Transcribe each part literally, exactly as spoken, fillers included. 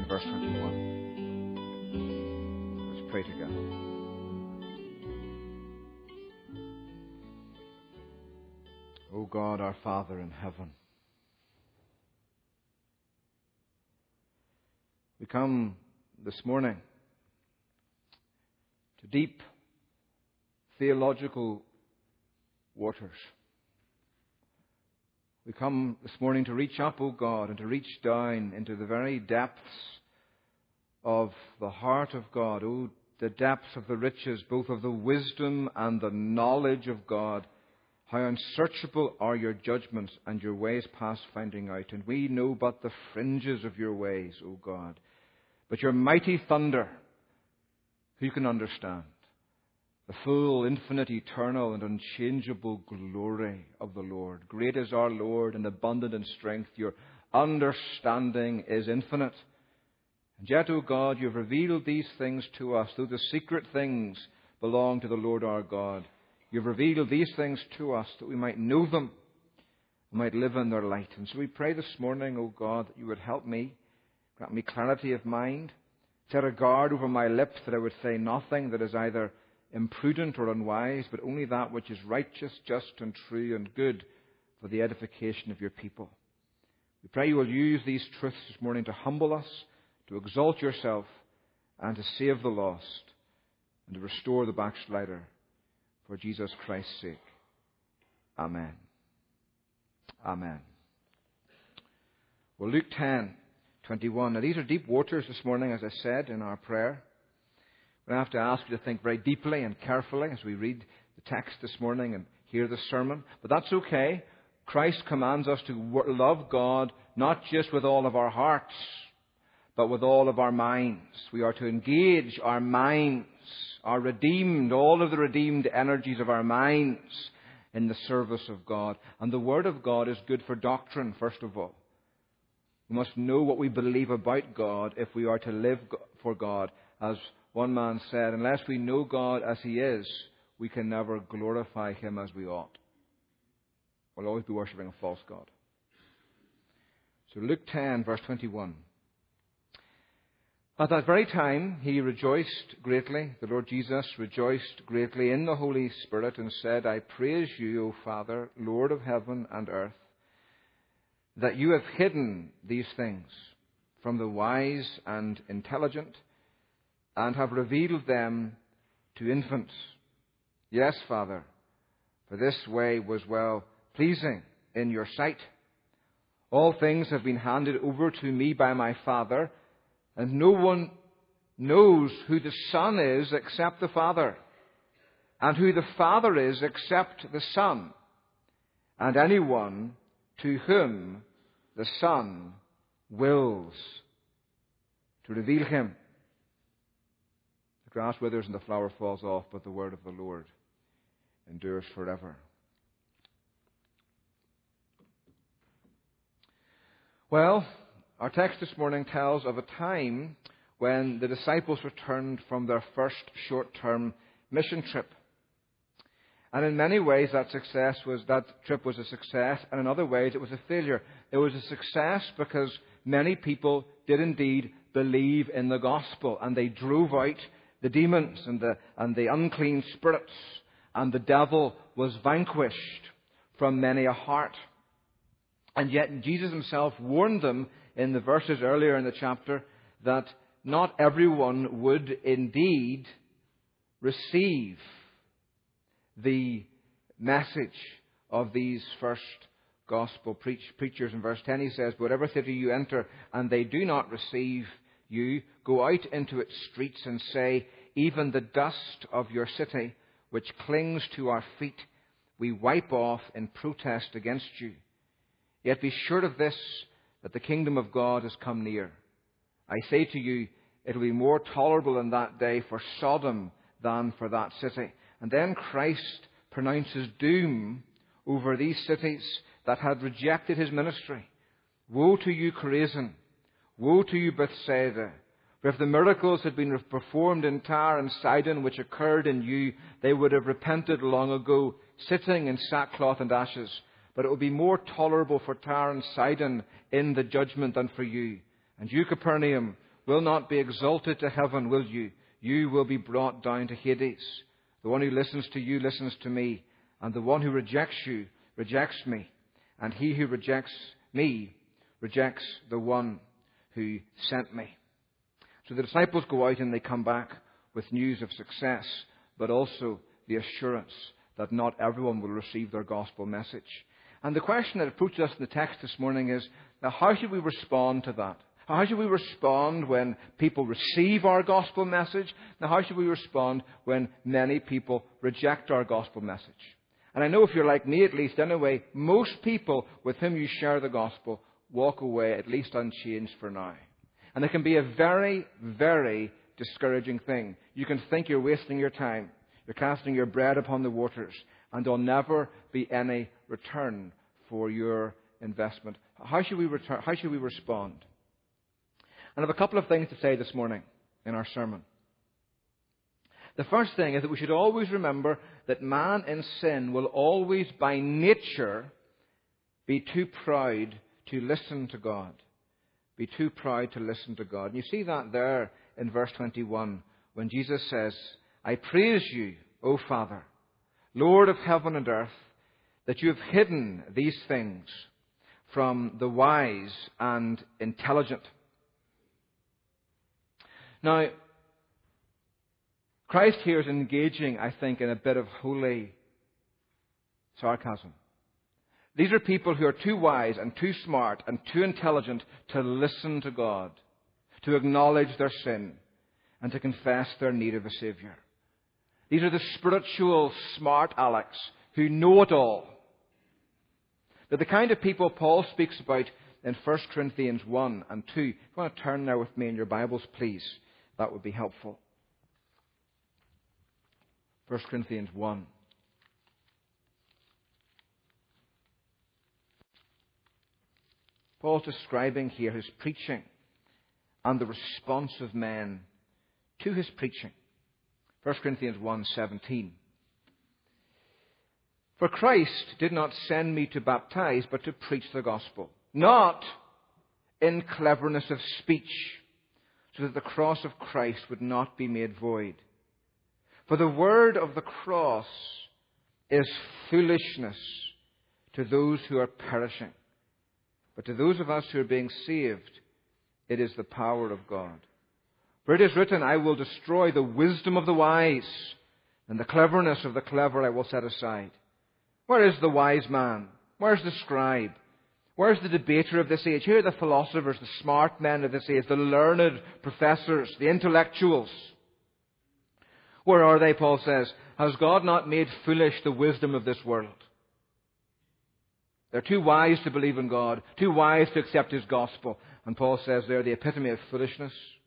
ten, verse twenty-one. Let's pray together. O God, our Father in heaven, we come this morning to deep theological waters. We come this morning to reach up, O God, and to reach down into the very depths of the heart of God. O, the depths of the riches, both of the wisdom and the knowledge of God. How unsearchable are your judgments and your ways past finding out. And we know but the fringes of your ways, O God. But your mighty thunder, who can understand? The full, infinite, eternal, and unchangeable glory of the Lord. Great is our Lord and abundant in strength. Your understanding is infinite. And yet, O God, you have revealed these things to us, though the secret things belong to the Lord our God. You have revealed these things to us that we might know them and might live in their light. And so we pray this morning, O God, that you would help me, grant me clarity of mind, set a guard over my lips that I would say nothing that is either imprudent or unwise, but only that which is righteous, just and true and good for the edification of your people. We pray you will use these truths this morning to humble us, to exalt yourself, and to save the lost, and to restore the backslider. For Jesus Christ's sake. Amen. Amen. Well, Luke ten, twenty-one. Now, these are deep waters this morning, as I said in our prayer. We have to ask you to think very deeply and carefully as we read the text this morning and hear the sermon. But that's okay. Christ commands us to love God not just with all of our hearts, but with all of our minds. We are to engage our minds, our redeemed, all of the redeemed energies of our minds in the service of God. And the Word of God is good for doctrine, first of all. We must know what we believe about God if we are to live for God. As one man said, unless we know God as He is, we can never glorify Him as we ought. We'll always be worshipping a false God. So Luke ten, verse twenty-one. At that very time, he rejoiced greatly, the Lord Jesus rejoiced greatly in the Holy Spirit and said, I praise you, O Father, Lord of heaven and earth, that you have hidden these things from the wise and intelligent and have revealed them to infants. Yes, Father, for this way was well pleasing in your sight. All things have been handed over to me by my Father, and no one knows who the Son is except the Father, and who the Father is except the Son, and anyone to whom the Son wills to reveal him. The grass withers and the flower falls off, but the word of the Lord endures forever. Well, our text this morning tells of a time when the disciples returned from their first short-term mission trip. And in many ways that success was that trip was a success, and in other ways it was a failure. It was a success because many people did indeed believe in the gospel, and they drove out the demons and the and the unclean spirits, and the devil was vanquished from many a heart. And yet Jesus himself warned them in the verses earlier in the chapter that not everyone would indeed receive the message of these first gospel preach, preachers. In verse ten he says, whatever city you enter and they do not receive you, go out into its streets and say, even the dust of your city which clings to our feet we wipe off in protest against you. Yet be sure of this, that the kingdom of God has come near. I say to you, it will be more tolerable in that day for Sodom than for that city. And then Christ pronounces doom over these cities that had rejected his ministry. Woe to you, Chorazin! Woe to you, Bethsaida! For if the miracles had been performed in Tyre and Sidon, which occurred in you, they would have repented long ago, sitting in sackcloth and ashes. But it will be more tolerable for Tyre and Sidon in the judgment than for you. And you, Capernaum, will not be exalted to heaven, will you? You will be brought down to Hades. The one who listens to you listens to me, and the one who rejects you rejects me, and he who rejects me rejects the one who sent me. So the disciples go out and they come back with news of success, but also the assurance that not everyone will receive their gospel message. And the question that approaches us in the text this morning is, now how should we respond to that? How should we respond when people receive our gospel message? Now how should we respond when many people reject our gospel message? And I know if you're like me at least anyway, most people with whom you share the gospel walk away at least unchanged for now. And it can be a very, very discouraging thing. You can think you're wasting your time. You're casting your bread upon the waters, and there'll never be any return for your investment. How should we return? How should we respond? And I have a couple of things to say this morning in our sermon. The first thing is that we should always remember that man in sin will always, by nature, be too proud to listen to God. Be too proud to listen to God. And you see that there in verse twenty-one, when Jesus says, I praise you, O Father, Lord of heaven and earth, that you have hidden these things from the wise and intelligent. Now, Christ here is engaging, I think, in a bit of holy sarcasm. These are people who are too wise and too smart and too intelligent to listen to God, to acknowledge their sin, and to confess their need of a Saviour. These are the spiritual smart Alex who know it all. They're the kind of people Paul speaks about in First Corinthians one and two. If you want to turn there with me in your Bibles, please, that would be helpful. First Corinthians one. Paul's describing here his preaching and the response of men to his preaching. First Corinthians one seventeen. For Christ did not send me to baptize, but to preach the gospel, not in cleverness of speech, so that the cross of Christ would not be made void. For the word of the cross is foolishness to those who are perishing, but to those of us who are being saved, it is the power of God. For it is written, I will destroy the wisdom of the wise, and the cleverness of the clever I will set aside. Where is the wise man? Where is the scribe? Where is the debater of this age? Here are the philosophers, the smart men of this age, the learned professors, the intellectuals. Where are they, Paul says? Has God not made foolish the wisdom of this world? They're too wise to believe in God, too wise to accept His gospel. And Paul says they're the epitome of foolishness.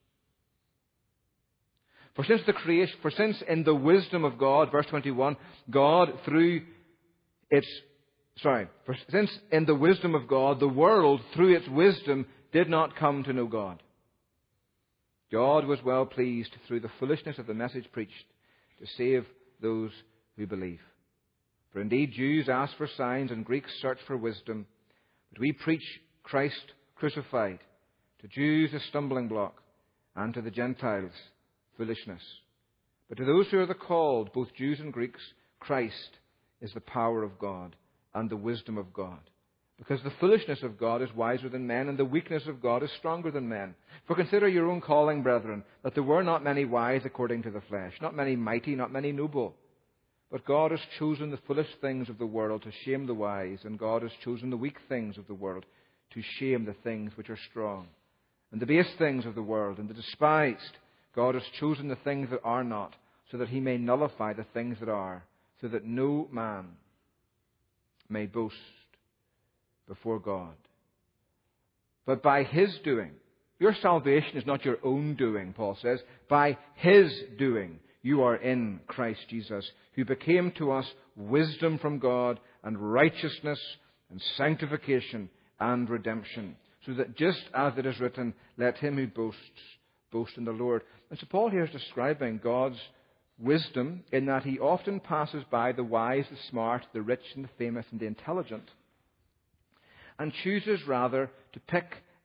For since the creation, for since in the wisdom of God, verse twenty-one, God through its, sorry, for since in the wisdom of God, the world through its wisdom did not come to know God. God was well pleased through the foolishness of the message preached to save those who believe. For indeed Jews ask for signs and Greeks search for wisdom, but we preach Christ crucified, to Jews a stumbling block, and to the Gentiles foolishness. But to those who are the called, both Jews and Greeks, Christ is the power of God and the wisdom of God. Because the foolishness of God is wiser than men, and the weakness of God is stronger than men. For consider your own calling, brethren, that there were not many wise according to the flesh, not many mighty, not many noble. But God has chosen the foolish things of the world to shame the wise, and God has chosen the weak things of the world to shame the things which are strong. And the base things of the world, and the despised, God has chosen the things that are not, so that He may nullify the things that are, so that no man may boast before God. But by His doing, your salvation is not your own doing, Paul says. By His doing, you are in Christ Jesus, who became to us wisdom from God and righteousness and sanctification and redemption. So that just as it is written, let him who boasts, boast in the Lord. And so Paul here is describing God's wisdom in that He often passes by the wise, the smart, the rich and the famous and the intelligent, and chooses rather to pick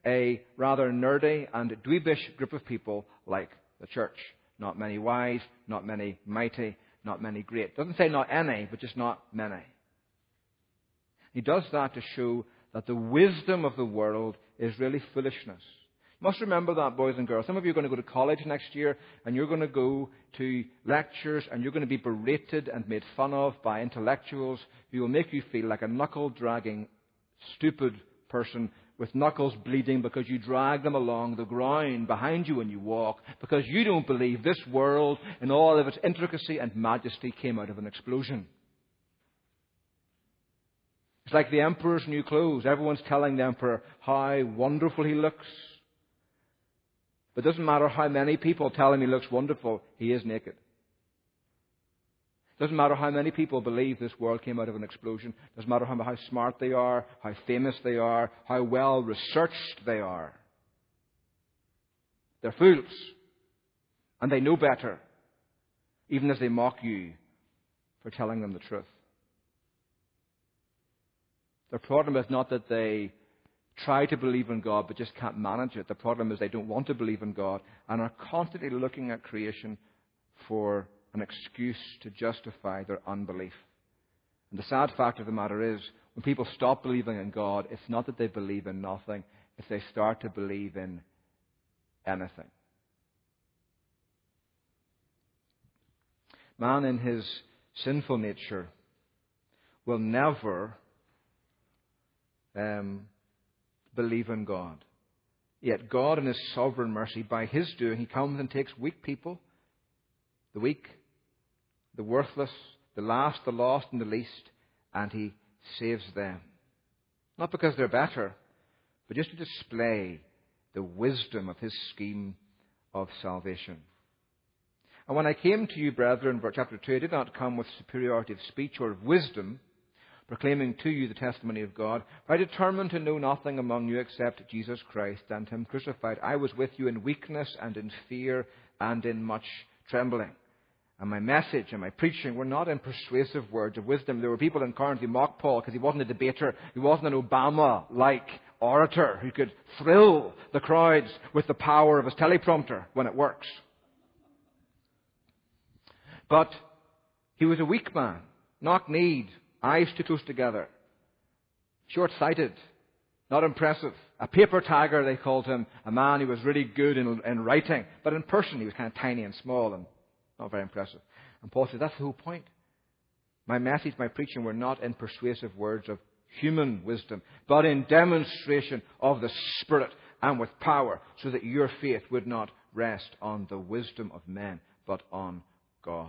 a rather nerdy and dweebish group of people like the church. Not many wise, not many mighty, not many great. It doesn't say not any, but just not many. He does that to show that the wisdom of the world is really foolishness. You must remember that, boys and girls. Some of you are going to go to college next year, and you're going to go to lectures, and you're going to be berated and made fun of by intellectuals who will make you feel like a knuckle-dragging, stupid person with knuckles bleeding because you drag them along the ground behind you when you walk, because you don't believe this world in all of its intricacy and majesty came out of an explosion. It's like the emperor's new clothes. Everyone's telling the emperor how wonderful he looks. But it doesn't matter how many people tell him he looks wonderful, he is naked. It doesn't matter how many people believe this world came out of an explosion. It doesn't matter how, how smart they are, how famous they are, how well researched they are. They're fools. And they know better, even as they mock you for telling them the truth. Their problem is not that they try to believe in God but just can't manage it. The problem is they don't want to believe in God and are constantly looking at creation for an excuse to justify their unbelief. And the sad fact of the matter is, when people stop believing in God, it's not that they believe in nothing, it's they start to believe in anything. Man in his sinful nature will never um, believe in God. Yet God in His sovereign mercy, by His doing, He comes and takes weak people, the weak, the worthless, the last, the lost, and the least, and He saves them. Not because they're better, but just to display the wisdom of His scheme of salvation. And when I came to you, brethren, verse chapter two, I did not come with superiority of speech or of wisdom, proclaiming to you the testimony of God. For I determined to know nothing among you except Jesus Christ and Him crucified. I was with you in weakness and in fear and in much trembling. And my message and my preaching were not in persuasive words of wisdom. There were people in Corinth who mocked Paul because he wasn't a debater. He wasn't an Obama-like orator who could thrill the crowds with the power of his teleprompter when it works. But he was a weak man, knock-kneed, eyes too close together, short-sighted, not impressive. A paper tagger, they called him, a man who was really good in, in writing. But in person, he was kind of tiny and small and not very impressive. And Paul says, that's the whole point. My message, my preaching were not in persuasive words of human wisdom, but in demonstration of the Spirit and with power, so that your faith would not rest on the wisdom of men, but on God.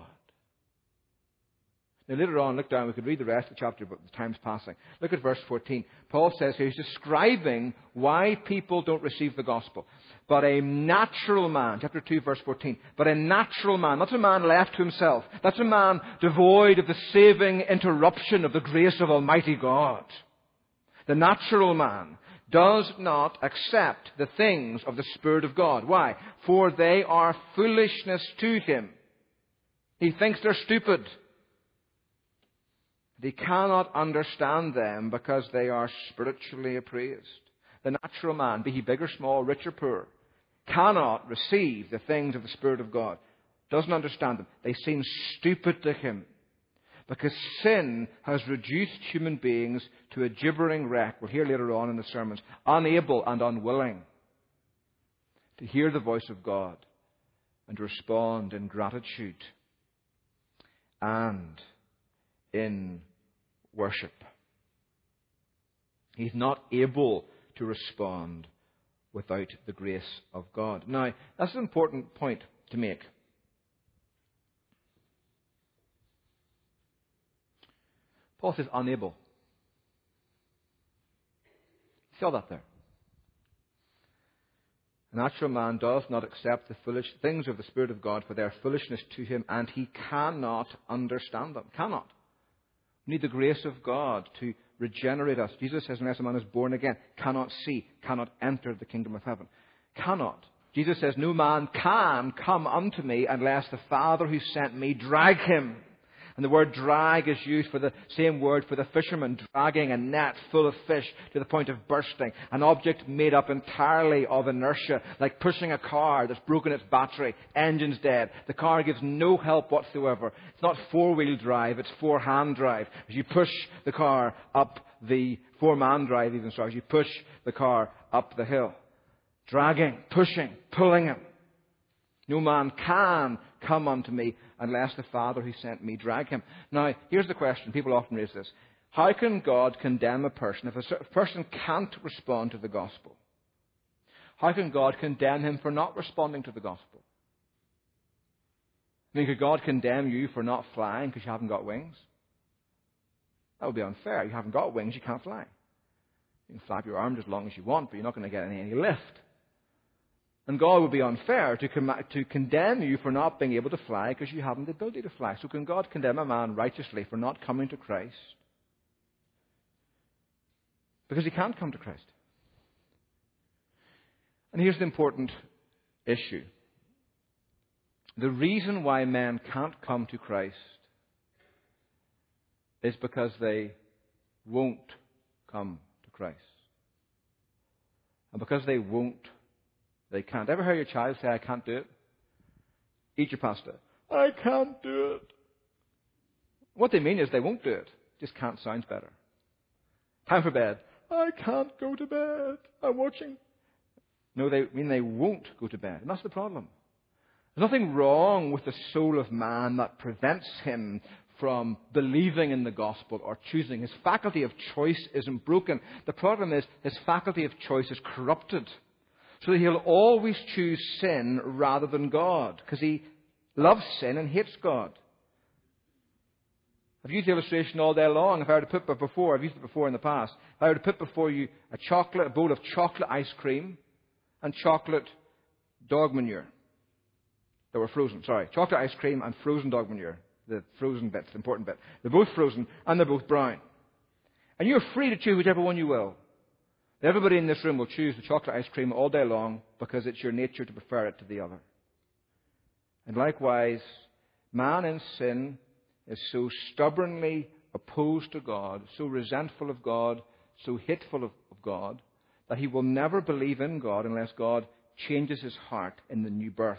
Now later on, look down, we could read the rest of the chapter, but the time's passing. Look at verse fourteen. Paul says here, he's describing why people don't receive the gospel. But a natural man, chapter two, verse fourteen, but a natural man, not a man left to himself. That's a man devoid of the saving interruption of the grace of Almighty God. The natural man does not accept the things of the Spirit of God. Why? For they are foolishness to him. He thinks they're stupid. They cannot understand them because they are spiritually appraised. The natural man, be he big or small, rich or poor, cannot receive the things of the Spirit of God. Doesn't understand them. They seem stupid to him. Because sin has reduced human beings to a gibbering wreck. We'll hear later on in the sermons. Unable and unwilling to hear the voice of God and to respond in gratitude and in worship. He's not able to respond without the grace of God. Now, that's an important point to make. Paul says unable. You saw that there. A natural man does not accept the foolish things of the Spirit of God, for they are foolishness to him, and he cannot understand them. Cannot. We need the grace of God to regenerate us. Jesus says, unless a man is born again, cannot see, cannot enter the kingdom of heaven. Cannot. Jesus says, no man can come unto me unless the Father who sent me drag him. And the word drag is used for the same word for the fisherman dragging a net full of fish to the point of bursting. An object made up entirely of inertia, like pushing a car that's broken its battery, engine's dead. The car gives no help whatsoever. It's not four-wheel drive, it's four-hand drive. As you push the car up the four-man drive, even so, as you push the car up the hill. Dragging, pushing, pulling him. No man can come unto me unless the Father who sent me drag him. Now, here's the question. People often raise this. How can God condemn a person if a person can't respond to the gospel? How can God condemn him for not responding to the gospel? I mean, could God condemn you for not flying because you haven't got wings? That would be unfair. You haven't got wings, you can't fly. You can flap your arms as long as you want, but you're not going to get any, any lift. And God would be unfair to, com- to condemn you for not being able to fly because you haven't the ability to fly. So can God condemn a man righteously for not coming to Christ? Because he can't come to Christ. And here's the important issue. The reason why men can't come to Christ is because they won't come to Christ. And because they won't, they can't. Ever hear your child say, I can't do it? Eat your pasta. I can't do it. What they mean is they won't do it. Just can't sounds better. Time for bed. I can't go to bed. I'm watching. No, they mean they won't go to bed. And that's the problem. There's nothing wrong with the soul of man that prevents him from believing in the gospel or choosing. His faculty of choice isn't broken. The problem is his faculty of choice is corrupted. So that he'll always choose sin rather than God. Because he loves sin and hates God. I've used the illustration all day long. If I were to put before, I've used it before in the past. If I were to put before you a chocolate, a bowl of chocolate ice cream and chocolate dog manure. They were frozen, sorry. Chocolate ice cream and frozen dog manure. The frozen bit, the important bit. They're both frozen and they're both brown. And you're free to choose whichever one you will. Everybody in this room will choose the chocolate ice cream all day long because it's your nature to prefer it to the other. And likewise, man in sin is so stubbornly opposed to God, so resentful of God, so hateful of, of God, that he will never believe in God unless God changes his heart in the new birth.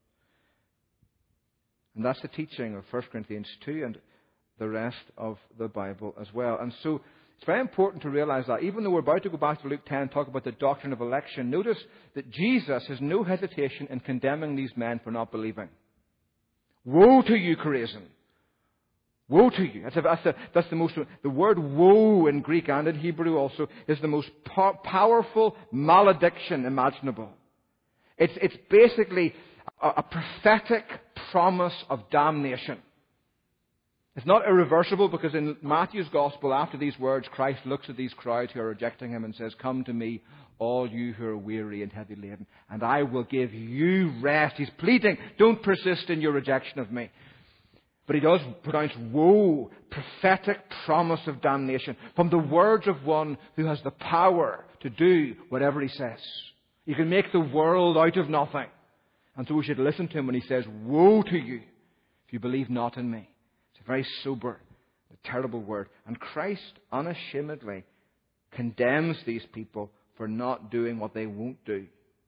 And that's the teaching of First Corinthians two and the rest of the Bible as well. And so it's very important to realize that even though we're about to go back to Luke ten and talk about the doctrine of election, notice that Jesus has no hesitation in condemning these men for not believing. Woe to you, Chorazin! Woe to you! That's, a, that's, a, that's the most. The word "woe" in Greek and in Hebrew also is the most po- powerful malediction imaginable. It's it's basically a, a prophetic promise of damnation. It's not irreversible because in Matthew's Gospel, after these words, Christ looks at these crowds who are rejecting him and says, come to me, all you who are weary and heavy laden, and I will give you rest. He's pleading, don't persist in your rejection of me. But he does pronounce woe, prophetic promise of damnation, from the words of one who has the power to do whatever he says. You can make the world out of nothing. And so we should listen to him when he says, woe to you if you believe not in me. It's a very sober, a terrible word. And Christ unashamedly condemns these people for not doing what they won't do.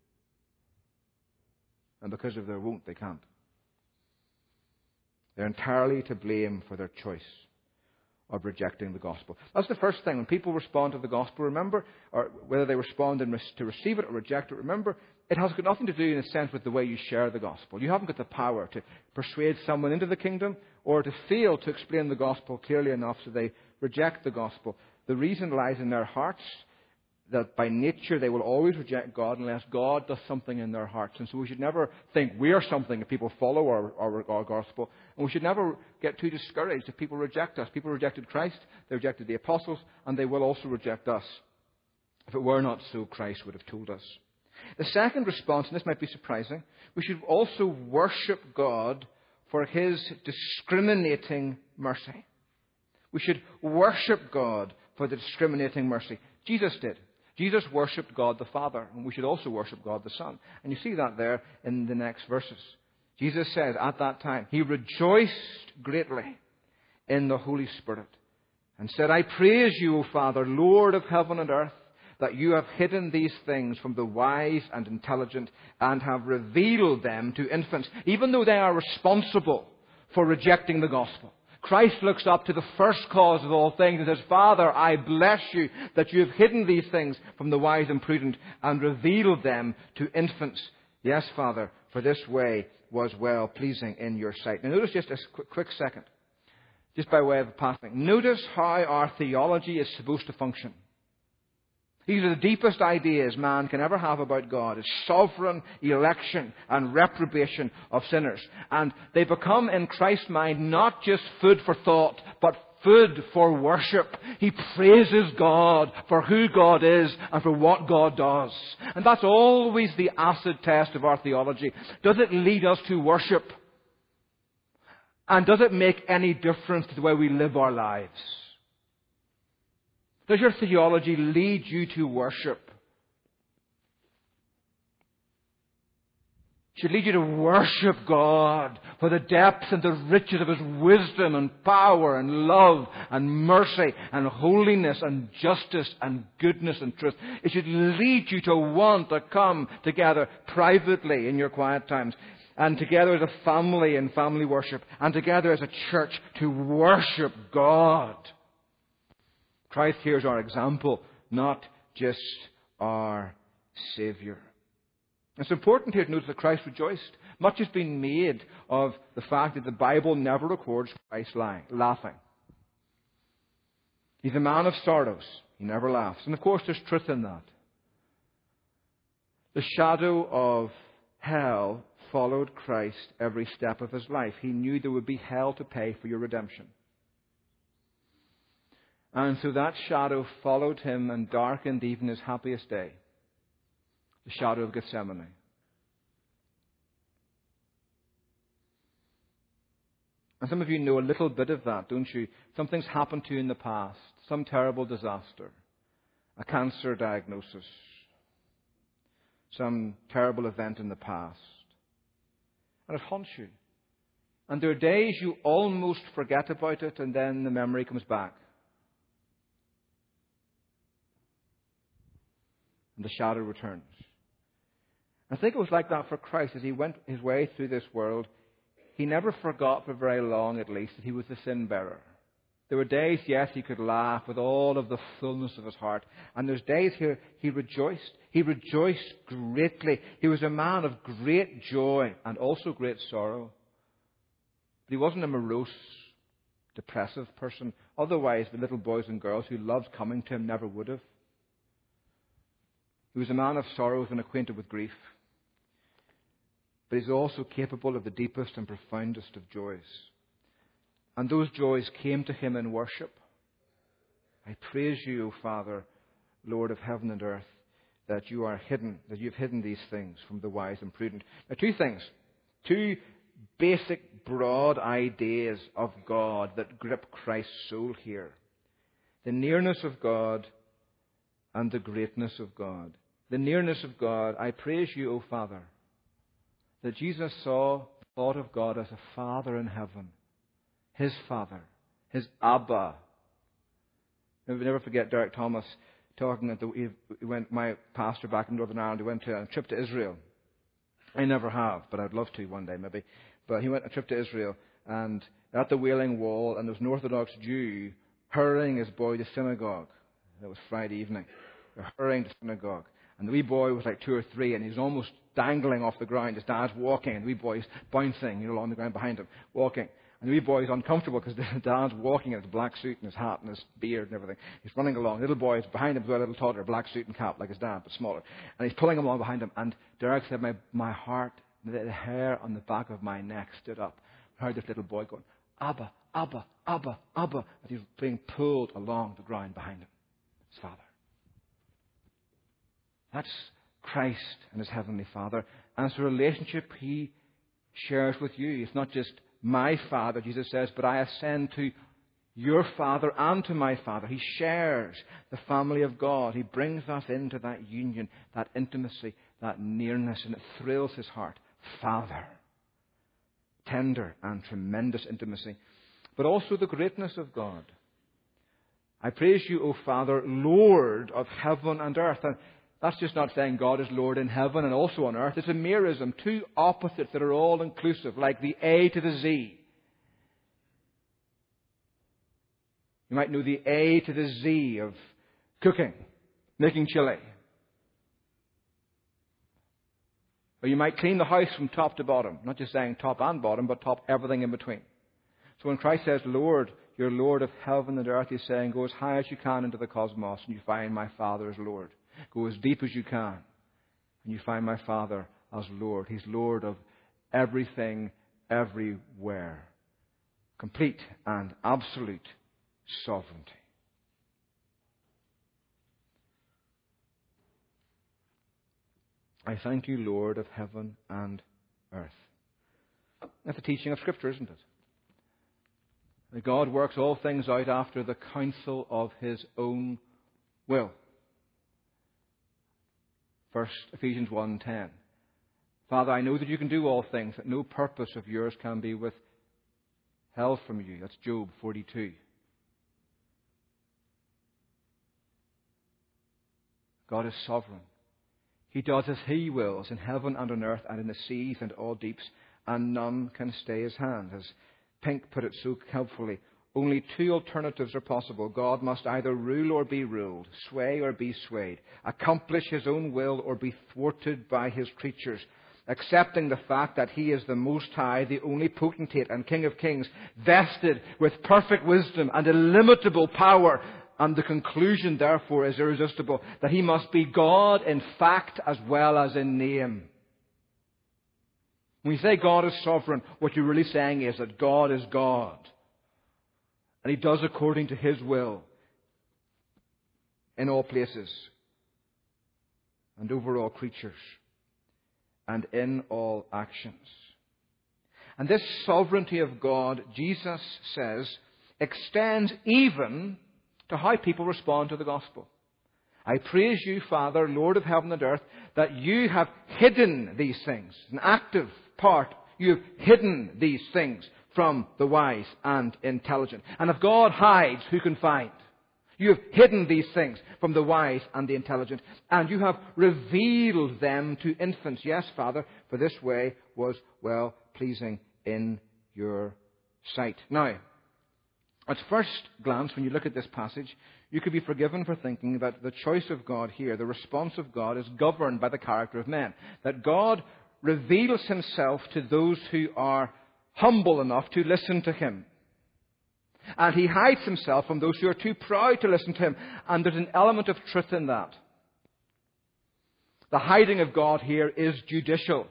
And because of their won't, they can't. They're entirely to blame for their choice of rejecting the gospel. That's the first thing. When people respond to the gospel, remember, or whether they respond in, to receive it or reject it, remember, it has got nothing to do, in a sense, with the way you share the gospel. You haven't got the power to persuade someone into the kingdom or to fail to explain the gospel clearly enough so they reject the gospel. The reason lies in their hearts, that by nature they will always reject God unless God does something in their hearts. And so we should never think we are something if people follow our, our, our gospel. And we should never get too discouraged if people reject us. People rejected Christ, they rejected the apostles, and they will also reject us. If it were not so, Christ would have told us. The second response, and this might be surprising, we should also worship God for his discriminating mercy. We should worship God for the discriminating mercy. Jesus did. Jesus worshipped God the Father, and we should also worship God the Son. And you see that there in the next verses. Jesus said at that time, he rejoiced greatly in the Holy Spirit and said, I praise you, O Father, Lord of heaven and earth, that you have hidden these things from the wise and intelligent and have revealed them to infants, even though they are responsible for rejecting the gospel. Christ looks up to the first cause of all things and says, Father, I bless you that you have hidden these things from the wise and prudent and revealed them to infants. Yes, Father, for this way was well pleasing in your sight. Now notice just a quick, quick second, just by way of passing. Notice how our theology is supposed to function. These are the deepest ideas man can ever have about God. His sovereign election and reprobation of sinners. And they become in Christ's mind not just food for thought, but food for worship. He praises God for who God is and for what God does. And that's always the acid test of our theology. Does it lead us to worship? And does it make any difference to the way we live our lives? Does your theology lead you to worship? It should lead you to worship God for the depth and the riches of His wisdom and power and love and mercy and holiness and justice and goodness and truth. It should lead you to want to come together privately in your quiet times and together as a family in family worship and together as a church to worship God. Christ here is our example, not just our Saviour. It's important here to notice that Christ rejoiced. Much has been made of the fact that the Bible never records Christ lying, laughing. He's a man of sorrows. He never laughs. And of course there's truth in that. The shadow of hell followed Christ every step of His life. He knew there would be hell to pay for your redemption. And so that shadow followed Him and darkened even His happiest day. The shadow of Gethsemane. And some of you know a little bit of that, don't you? Something's happened to you in the past. Some terrible disaster. A cancer diagnosis. Some terrible event in the past. And it haunts you. And there are days you almost forget about it and then the memory comes back. And the shadow returns. I think it was like that for Christ as He went His way through this world. He never forgot for very long, at least, that He was the sin bearer. There were days, yes, He could laugh with all of the fullness of His heart. And there's days here He rejoiced. He rejoiced greatly. He was a man of great joy and also great sorrow. But He wasn't a morose, depressive person. Otherwise, the little boys and girls who loved coming to Him never would have. He was a man of sorrows and acquainted with grief. But He's also capable of the deepest and profoundest of joys. And those joys came to Him in worship. I praise you, O Father, Lord of heaven and earth, that you are hidden, that you've hidden these things from the wise and prudent. Now, two things. Two basic, broad ideas of God that grip Christ's soul here. The nearness of God and the greatness of God. The nearness of God. I praise you, O Father, that Jesus saw, thought of God as a Father in heaven. His Father. His Abba. I'll never forget Derek Thomas talking at the, he went, my pastor back in Northern Ireland, he went to a trip to Israel. I never have, but I'd love to one day maybe. But he went on a trip to Israel and at the Wailing Wall, and there was an Orthodox Jew hurrying his boy to synagogue. It was Friday evening. They're hurrying to synagogue. And the wee boy was like two or three, and he was almost dangling off the ground. His dad's walking, and the wee boy's bouncing, you know, along the ground behind him, walking. And the wee boy's uncomfortable because the dad's walking in his black suit and his hat and his beard and everything. He's running along. The little boy is behind him, with a little toddler, black suit and cap, like his dad, but smaller. And he's pulling him along behind him. And Derek said, my, my heart, the hair on the back of my neck stood up. I heard this little boy going, Abba, Abba, Abba, Abba. And he was being pulled along the ground behind him. His Father. That's Christ and His Heavenly Father. And it's a relationship He shares with you. It's not just my Father, Jesus says, but I ascend to your Father and to my Father. He shares the family of God. He brings us into that union, that intimacy, that nearness, and it thrills His heart. Father. Tender and tremendous intimacy. but also the greatness of God. I praise you, O Father, Lord of heaven and earth. And that's just not saying God is Lord in heaven and also on earth. It's a merism, two opposites that are all inclusive, like the A to the Z. You might know the A to the Z of cooking, making chili. Or you might clean the house from top to bottom. Not just saying top and bottom, but top, everything in between. So when Christ says, Lord, you're Lord of heaven and earth, He's saying, go as high as you can into the cosmos and you find my Father as Lord. Go as deep as you can and you find my Father as Lord. He's Lord of everything, everywhere. Complete and absolute sovereignty. I thank you, Lord of heaven and earth. That's the teaching of Scripture, isn't it? That God works all things out after the counsel of His own will. First Ephesians one ten. Father, I know that you can do all things, that no purpose of yours can be withheld from you. That's Job forty-two. God is sovereign. He does as He wills in heaven and on earth and in the seas and all deeps, and none can stay His hand. As Pink put it so helpfully, only two alternatives are possible. God must either rule or be ruled, sway or be swayed, accomplish His own will or be thwarted by His creatures. Accepting the fact that He is the Most High, the only potentate and King of Kings, vested with perfect wisdom and illimitable power. And the conclusion, therefore, is irresistible, that He must be God in fact as well as in name. When you say God is sovereign, what you're really saying is that God is God. And He does according to His will in all places and over all creatures and in all actions. And this sovereignty of God, Jesus says, extends even to how people respond to the gospel. I praise you, Father, Lord of heaven and earth, that you have hidden these things. An active part. You have hidden these things from the wise and intelligent. And if God hides, who can find? You have hidden these things from the wise and the intelligent, and you have revealed them to infants. Yes, Father, for this way was well pleasing in your sight. Now, at first glance, when you look at this passage, you could be forgiven for thinking that the choice of God here, the response of God, is governed by the character of men. That God reveals Himself to those who are humble enough to listen to Him. And He hides Himself from those who are too proud to listen to Him. And there's an element of truth in that. The hiding of God here is judicial.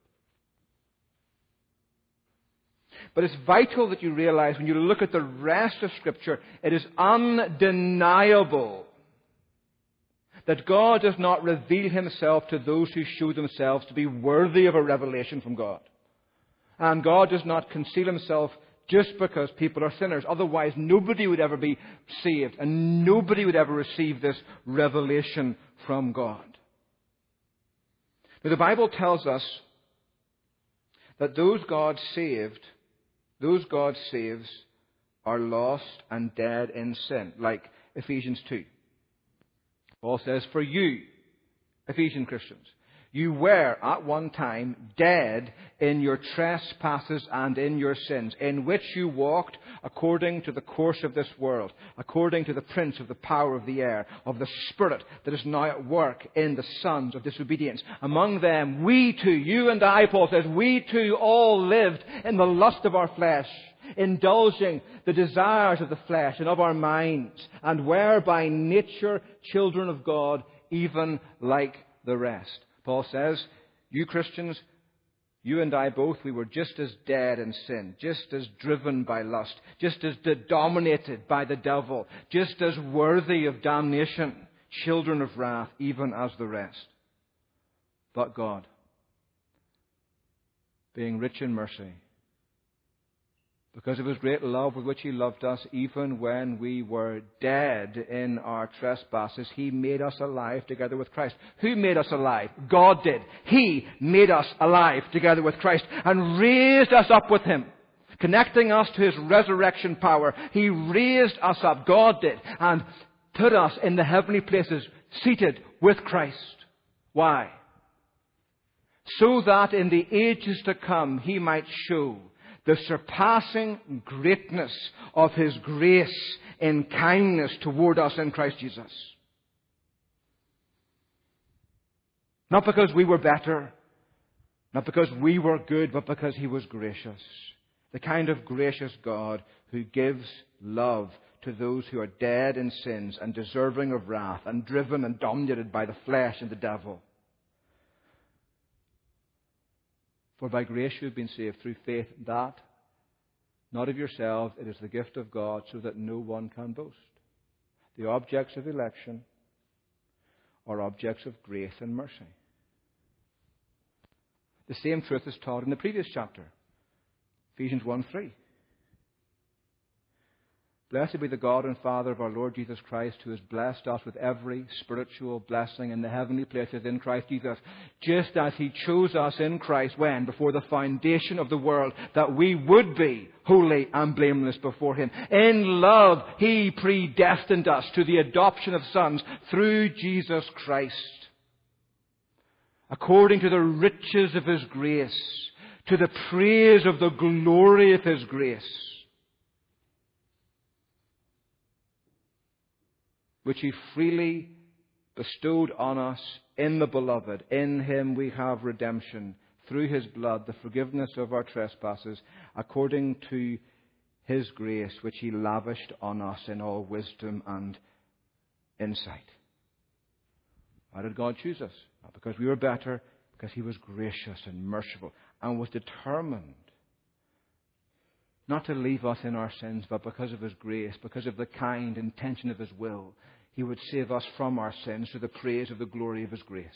But it's vital that you realize when you look at the rest of Scripture, it is undeniable that God does not reveal Himself to those who show themselves to be worthy of a revelation from God. And God does not conceal Himself just because people are sinners. Otherwise, nobody would ever be saved and nobody would ever receive this revelation from God. Now, the Bible tells us that those God saved Those God saves are lost and dead in sin, like Ephesians two. Paul says, for you, Ephesian Christians, you were at one time dead in your trespasses and in your sins, in which you walked according to the course of this world, according to the prince of the power of the air, of the spirit that is now at work in the sons of disobedience. Among them, we too, you and I, Paul says, we too all lived in the lust of our flesh, indulging the desires of the flesh and of our minds, and were by nature children of God, even like the rest. Paul says, you Christians, you and I both, we were just as dead in sin, just as driven by lust, just as dominated by the devil, just as worthy of damnation, children of wrath, even as the rest. But God, being rich in mercy, because of His great love with which He loved us, even when we were dead in our trespasses, He made us alive together with Christ. Who made us alive? God did. He made us alive together with Christ and raised us up with Him. connecting us to His resurrection power. He raised us up, God did, and put us in the heavenly places, seated with Christ. Why? So that in the ages to come He might show the surpassing greatness of His grace in kindness toward us in Christ Jesus. Not because we were better, not because we were good, but because He was gracious. The kind of gracious God who gives love to those who are dead in sins and deserving of wrath and driven and dominated by the flesh and the devil. For by grace you have been saved through faith, that, not of yourselves, it is the gift of God, so that no one can boast. The objects of election are objects of grace and mercy. The same truth is taught in the previous chapter, Ephesians one three. Blessed be the God and Father of our Lord Jesus Christ, who has blessed us with every spiritual blessing in the heavenly places in Christ Jesus, just as He chose us in Christ when, before the foundation of the world, that we would be holy and blameless before Him. In love, He predestined us to the adoption of sons through Jesus Christ, according to the riches of His grace, to the praise of the glory of His grace, which He freely bestowed on us in the Beloved. In Him we have redemption, through His blood, the forgiveness of our trespasses, according to His grace, which He lavished on us in all wisdom and insight. Why did God choose us? Not because we were better, because He was gracious and merciful, and was determined not to leave us in our sins, but because of His grace, because of the kind intention of His will, He would save us from our sins to the praise of the glory of His grace.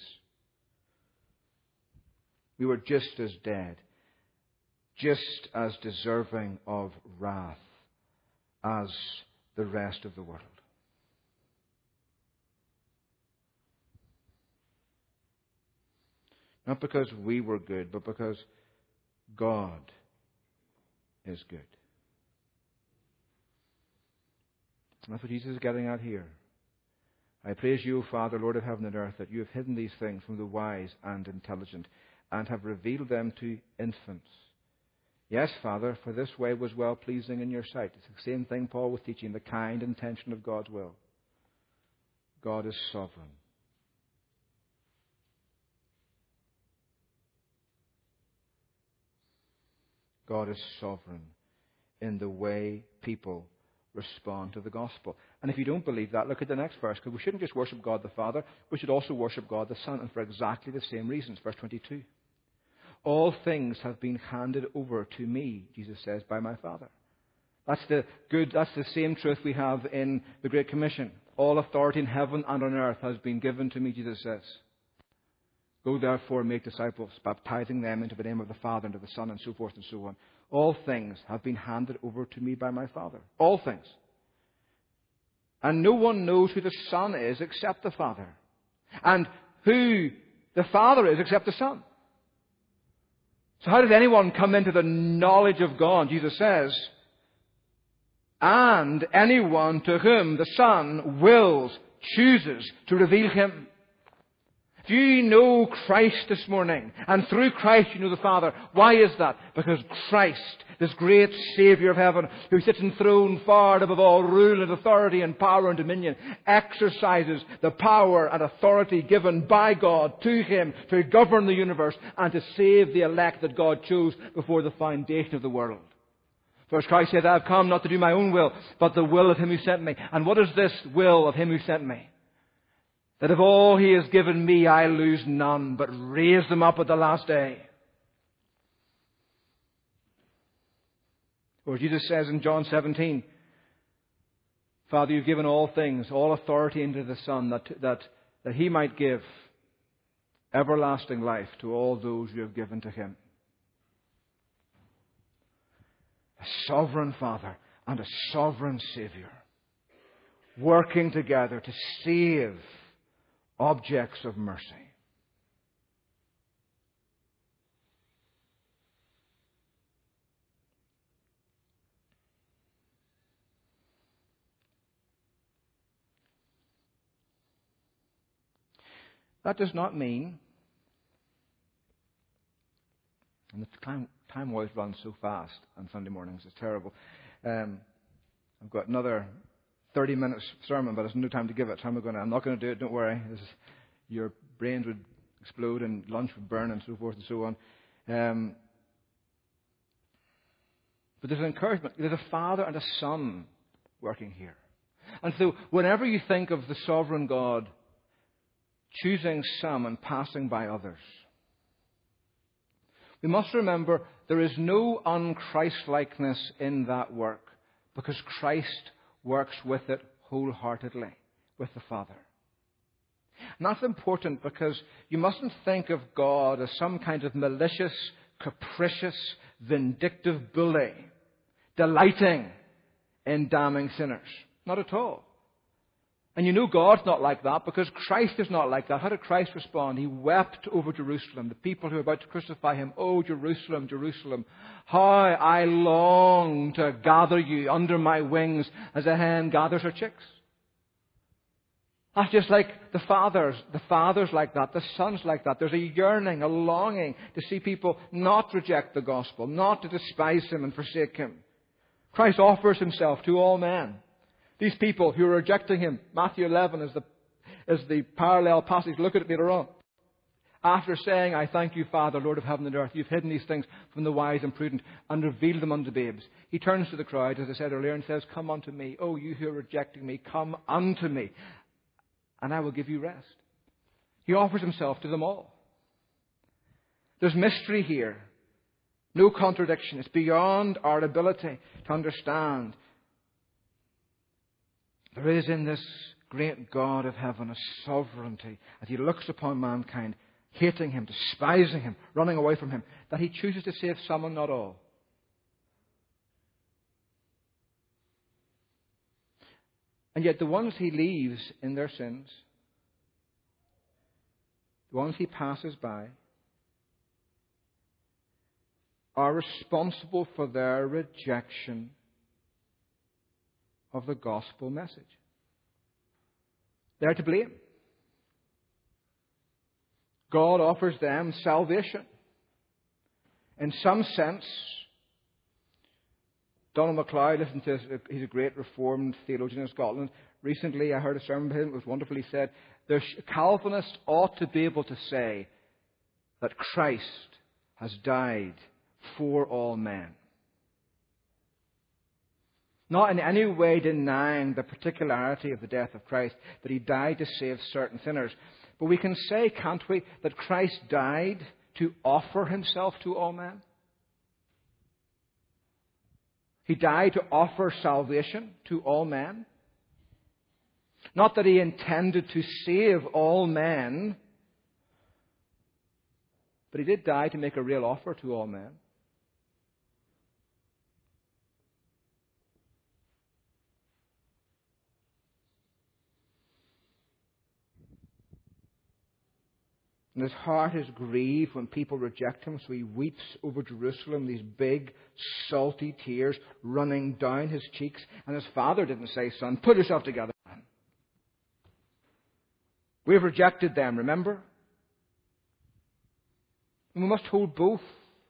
We were just as dead, just as deserving of wrath as the rest of the world. Not because we were good, but because God is good. And that's what Jesus is getting at here. I praise you, Father, Lord of heaven and earth, that you have hidden these things from the wise and intelligent, and have revealed them to infants. Yes, Father, for this way was well-pleasing in your sight. It's the same thing Paul was teaching, the kind intention of God's will. God is sovereign. God is sovereign in the way people respond to the gospel. And if you don't believe that, look at the next verse, because we shouldn't just worship God the Father, we should also worship God the Son, and for exactly the same reasons. Verse twenty-two. All things have been handed over to me, Jesus says, by my Father. That's the good, that's the same truth we have in the Great Commission. All authority in heaven and on earth has been given to me, Jesus says. Go therefore and make disciples, baptizing them into the name of the Father and of the Son, and so forth and so on. All things have been handed over to me by my Father. All things. And no one knows who the Son is except the Father. And who the Father is except the Son. So how does anyone come into the knowledge of God? Jesus says, and anyone to whom the Son wills, chooses to reveal Him. If you know Christ this morning, and through Christ you know the Father, why is that? Because Christ, this great Saviour of heaven, who sits enthroned far above all rule and authority and power and dominion, exercises the power and authority given by God to Him to govern the universe and to save the elect that God chose before the foundation of the world. For as Christ said, I have come not to do my own will, but the will of Him who sent me. And what is this will of Him who sent me? That of all He has given me, I lose none, but raise them up at the last day. Or Jesus says in John seventeen, Father, you've given all things, all authority into the Son, that, that, that He might give everlasting life to all those you have given to Him. A sovereign Father and a sovereign Saviour, working together to save objects of mercy. That does not mean, and the time, time always runs so fast on Sunday mornings, it's terrible. Um, I've got another thirty minutes sermon, but there's no time to give it. So I'm, going to, I'm not going to do it, don't worry. This is, your brains would explode and lunch would burn and so forth and so on. Um, but there's an encouragement. There's a Father and a Son working here. And so whenever you think of the sovereign God choosing some and passing by others, we must remember there is no unChristlikeness in that work, because Christ works with it wholeheartedly, with the Father. And that's important because you mustn't think of God as some kind of malicious, capricious, vindictive bully, delighting in damning sinners. Not at all. And you know God's not like that because Christ is not like that. How did Christ respond? He wept over Jerusalem, the people who were about to crucify him. Oh, Jerusalem, Jerusalem, how I long to gather you under my wings as a hen gathers her chicks. That's just like the fathers. The fathers like that. The sons like that. There's a yearning, a longing to see people not reject the gospel, not to despise him and forsake him. Christ offers himself to all men. These people who are rejecting him, Matthew eleven is the, is the parallel passage. Look at it later on. After saying, I thank you, Father, Lord of heaven and earth, you've hidden these things from the wise and prudent and revealed them unto babes. He turns to the crowd, as I said earlier, and says, come unto me. Oh, you who are rejecting me, come unto me, and I will give you rest. He offers himself to them all. There's mystery here. No contradiction. It's beyond our ability to understand. There is in this great God of heaven a sovereignty as he looks upon mankind, hating him, despising him, running away from him, that he chooses to save some and not all. And yet the ones he leaves in their sins, the ones he passes by, are responsible for their rejection of the gospel message. They're to blame. God offers them salvation. In some sense, Donald MacLeod, listen to this, he's a great Reformed theologian in Scotland. Recently I heard a sermon by him, it was wonderful. He said, "The Calvinist ought to be able to say that Christ has died for all men." Not in any way denying the particularity of the death of Christ, that he died to save certain sinners. But we can say, can't we, that Christ died to offer himself to all men? He died to offer salvation to all men. Not that he intended to save all men, but he did die to make a real offer to all men. And his heart is grieved when people reject him, so he weeps over Jerusalem, these big, salty tears running down his cheeks. And his father didn't say, son, pull yourself together. We've rejected them, remember? And we must hold both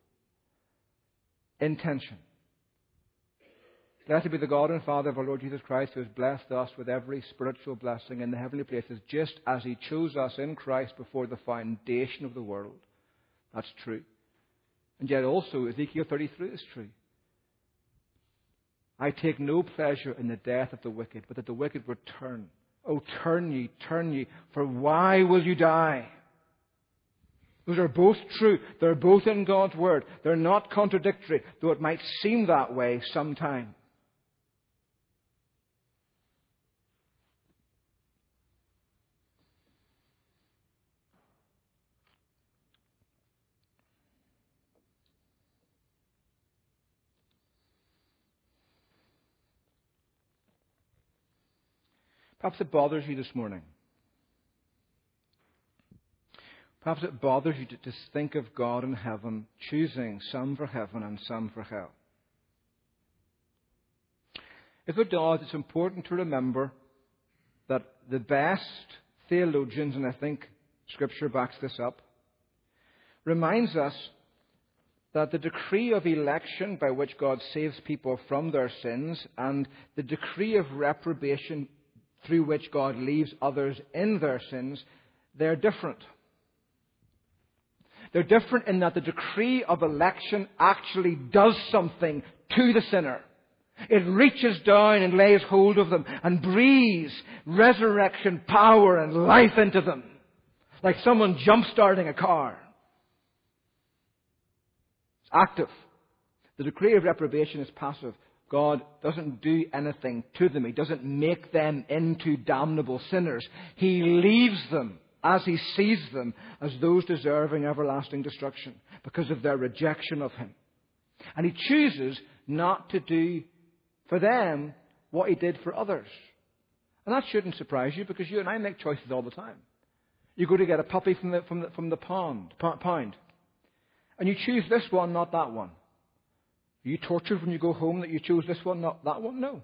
in tension. Blessed be the God and Father of our Lord Jesus Christ, who has blessed us with every spiritual blessing in the heavenly places, just as he chose us in Christ before the foundation of the world. That's true. And yet also Ezekiel thirty-three is true. I take no pleasure in the death of the wicked, but that the wicked return. Oh, turn ye, turn ye, for why will you die? Those are both true. They're both in God's Word. They're not contradictory, though it might seem that way sometime. Perhaps it bothers you this morning. Perhaps it bothers you to, to think of God in heaven choosing some for heaven and some for hell. If it does, it's important to remember that the best theologians, and I think Scripture backs this up, reminds us that the decree of election by which God saves people from their sins and the decree of reprobation through which God leaves others in their sins, they're different. They're different in that the decree of election actually does something to the sinner. It reaches down and lays hold of them and breathes resurrection power and life into them, like someone jump-starting a car. It's active. The decree of reprobation is passive. God doesn't do anything to them. He doesn't make them into damnable sinners. He leaves them as He sees them as those deserving everlasting destruction because of their rejection of Him. And He chooses not to do for them what He did for others. And that shouldn't surprise you, because you and I make choices all the time. You go to get a puppy from the, from the, from the pond, pound, and you choose this one, not that one. Are you tortured when you go home that you chose this one, not that one? No.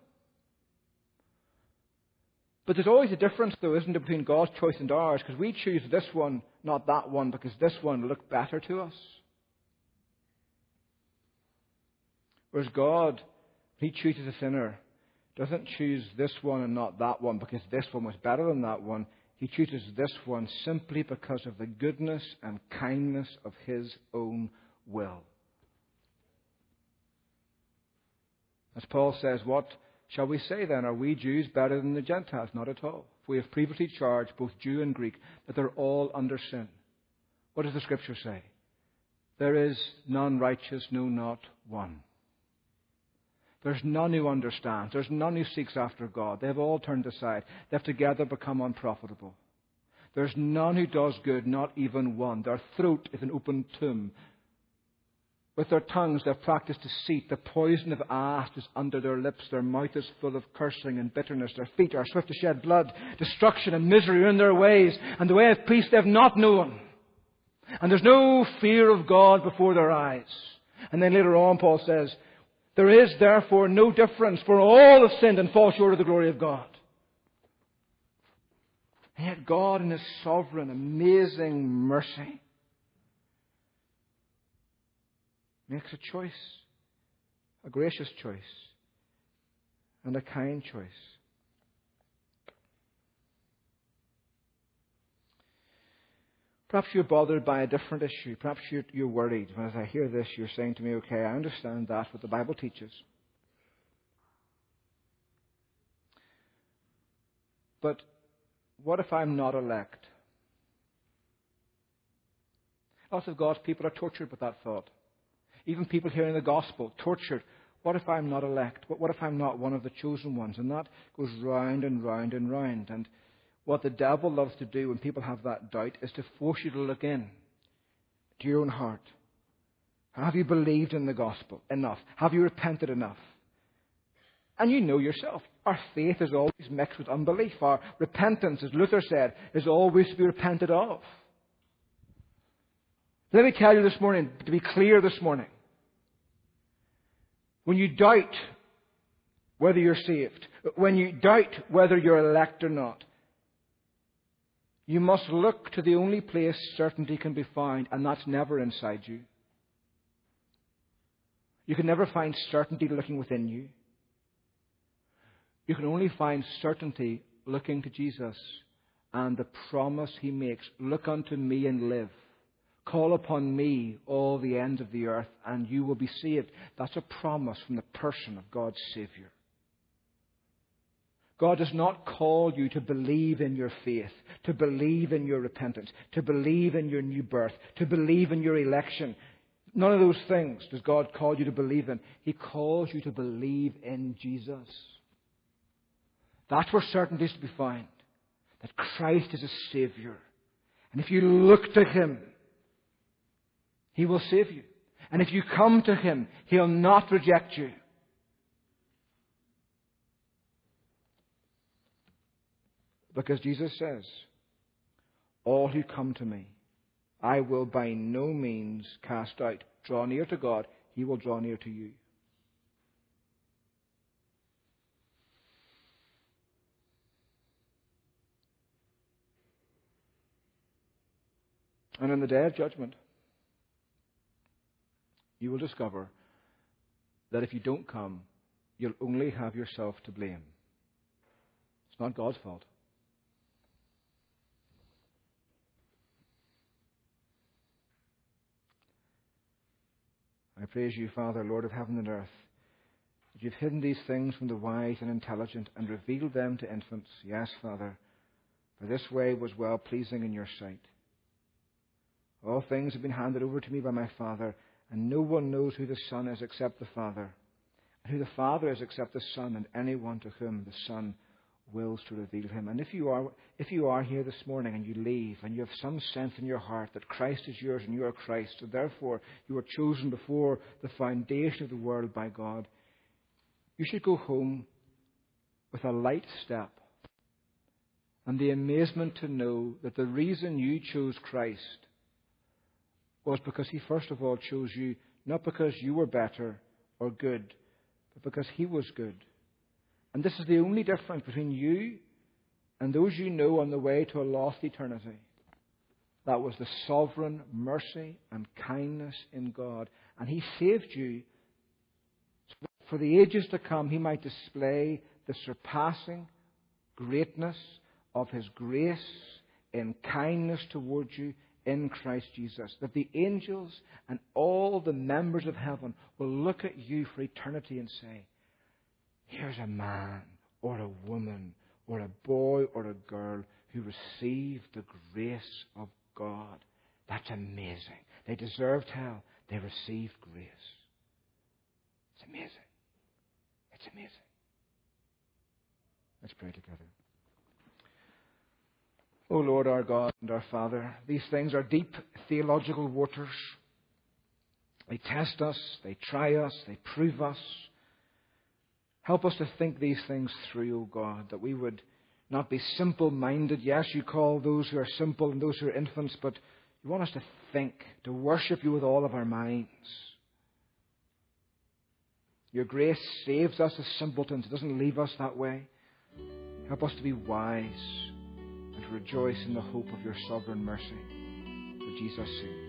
But there's always a difference, though, isn't there, between God's choice and ours, because we choose this one, not that one, because this one looked better to us. Whereas God, He chooses a sinner, doesn't choose this one and not that one because this one was better than that one. He chooses this one simply because of the goodness and kindness of His own will. As Paul says, what shall we say then? Are we Jews better than the Gentiles? Not at all. For we have previously charged both Jew and Greek that they're all under sin. What does the Scripture say? There is none righteous, no, not one. There's none who understands. There's none who seeks after God. They've all turned aside. They've together become unprofitable. There's none who does good, not even one. Their throat is an open tomb. With their tongues they've practiced deceit. The poison of asp is under their lips. Their mouth is full of cursing and bitterness. Their feet are swift to shed blood. Destruction and misery are in their ways. And the way of peace they've not known. And there's no fear of God before their eyes. And then later on Paul says, there is therefore no difference, for all have sinned and fall short of the glory of God. And yet God in His sovereign, amazing mercy makes a choice, a gracious choice, and a kind choice. Perhaps you're bothered by a different issue. Perhaps you're, you're worried. As I hear this, you're saying to me, okay, I understand that's what the Bible teaches. But what if I'm not elect? Lots of God's people are tortured with that thought. Even people hearing the gospel, tortured. What if I'm not elect? What, what if I'm not one of the chosen ones? And that goes round and round and round. And what the devil loves to do when people have that doubt is to force you to look in to your own heart. Have you believed in the gospel enough? Have you repented enough? And you know yourself, our faith is always mixed with unbelief. Our repentance, as Luther said, is always to be repented of. Let me tell you this morning, to be clear this morning, when you doubt whether you're saved, when you doubt whether you're elect or not, you must look to the only place certainty can be found, and that's never inside you. You can never find certainty looking within you. You can only find certainty looking to Jesus and the promise He makes. Look unto me and live. Call upon me, all the ends of the earth, and you will be saved. That's a promise from the person of God's Savior. God does not call you to believe in your faith, to believe in your repentance, to believe in your new birth, to believe in your election. None of those things does God call you to believe in. He calls you to believe in Jesus. That's where certainty is to be found. That Christ is a Savior. And if you look to Him, He will save you. And if you come to Him, He'll not reject you. Because Jesus says, all who come to me, I will by no means cast out. Draw near to God, He will draw near to you. And in the day of judgment, you will discover that if you don't come, you'll only have yourself to blame. It's not God's fault. I praise you, Father, Lord of heaven and earth, that you've hidden these things from the wise and intelligent and revealed them to infants. Yes, Father, for this way was well pleasing in your sight. All things have been handed over to me by my Father, and no one knows who the Son is except the Father, and who the Father is except the Son, and anyone to whom the Son wills to reveal him. And if you are if you are here this morning and you leave and you have some sense in your heart that Christ is yours and you are Christ, and therefore you were chosen before the foundation of the world by God, you should go home with a light step and the amazement to know that the reason you chose Christ was because He first of all chose you, not because you were better or good, but because He was good. And this is the only difference between you and those you know on the way to a lost eternity. That was the sovereign mercy and kindness in God. And He saved you so for the ages to come He might display the surpassing greatness of His grace in kindness towards you in Christ Jesus. That the angels and all the members of heaven will look at you for eternity and say, here's a man or a woman or a boy or a girl who received the grace of God. That's amazing. They deserved hell. They received grace. It's amazing. It's amazing. Let's pray together. O Lord, our God and our Father, these things are deep theological waters. They test us, they try us, they prove us. Help us to think these things through, O God, that we would not be simple-minded. Yes, you call those who are simple and those who are infants, but you want us to think, to worship you with all of our minds. Your grace saves us as simpletons. It doesn't leave us that way. Help us to be wise and to rejoice in the hope of your sovereign mercy. For Jesus' sake.